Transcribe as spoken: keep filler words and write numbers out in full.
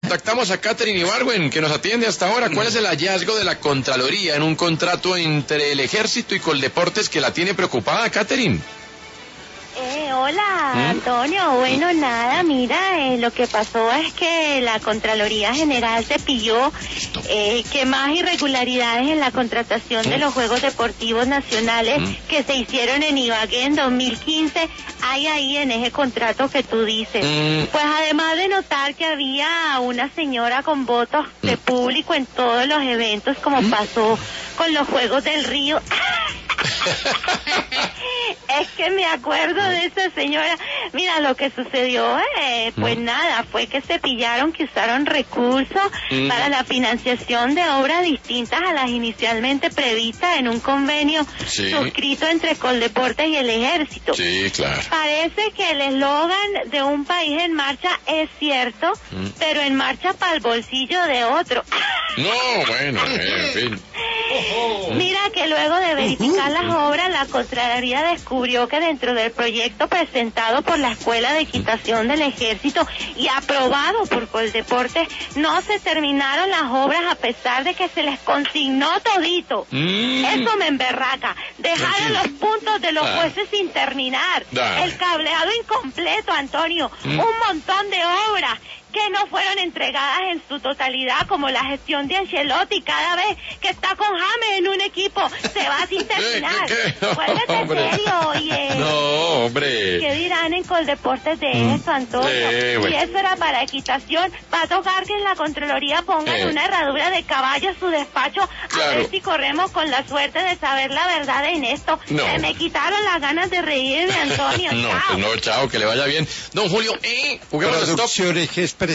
contactamos a Catherine Ibargüen, que nos atiende hasta ahora. ¿Cuál es el hallazgo de la Contraloría en un contrato entre el Ejército y Coldeportes que la tiene preocupada, Catherine? Eh, hola, ¿Mm? Antonio. Bueno, nada, mira, eh, lo que pasó es que la Contraloría General te pilló eh, que más irregularidades en la contratación ¿Mm? de los Juegos Deportivos Nacionales ¿Mm? que se hicieron en Ibagué en dos mil quince hay ahí en ese contrato que tú dices. ¿Mm? Pues además de notar que había una señora con votos ¿Mm? de público en todos los eventos, como ¿Mm? pasó con los Juegos del Río. Es que me acuerdo de esa señora. Mira, lo que sucedió, eh, pues mm. nada, fue que se pillaron que usaron recursos mm. para la financiación de obras distintas a las inicialmente previstas en un convenio sí. suscrito entre Coldeportes y el Ejército. Sí, claro. Parece que el eslogan de un país en marcha es cierto, mm. pero en marcha para el bolsillo de otro. No, bueno, en fin. Mira que luego de verificar las obras, la Contraloría descubrió que dentro del proyecto presentado por la Escuela de Equitación del Ejército y aprobado por Coldeportes, no se terminaron las obras a pesar de que se les consignó todito. Mm. Eso me emberraca. Dejaron los puntos de los ah. jueces sin terminar. Dale. El cableado incompleto, Antonio. Mm. Un montón de obras que no fueron entregadas en su totalidad, como la gestión de Ancelotti cada vez que está con James en un equipo se va sin terminar. ¿Qué, qué? Vuélvete serio, oye. No, hombre. ¿Qué dirán en Coldeportes de mm. eso, Antonio? Eh, bueno. Y eso era para equitación. Va a tocar que en la Contraloría pongan eh. una herradura de caballo a su despacho, claro. a ver si corremos con la suerte de saber la verdad en esto. No. Se me quitaron las ganas de reírme, Antonio. no, chao. Pues no, chao, que le vaya bien. Don Julio, ¿eh? Juguemos stop.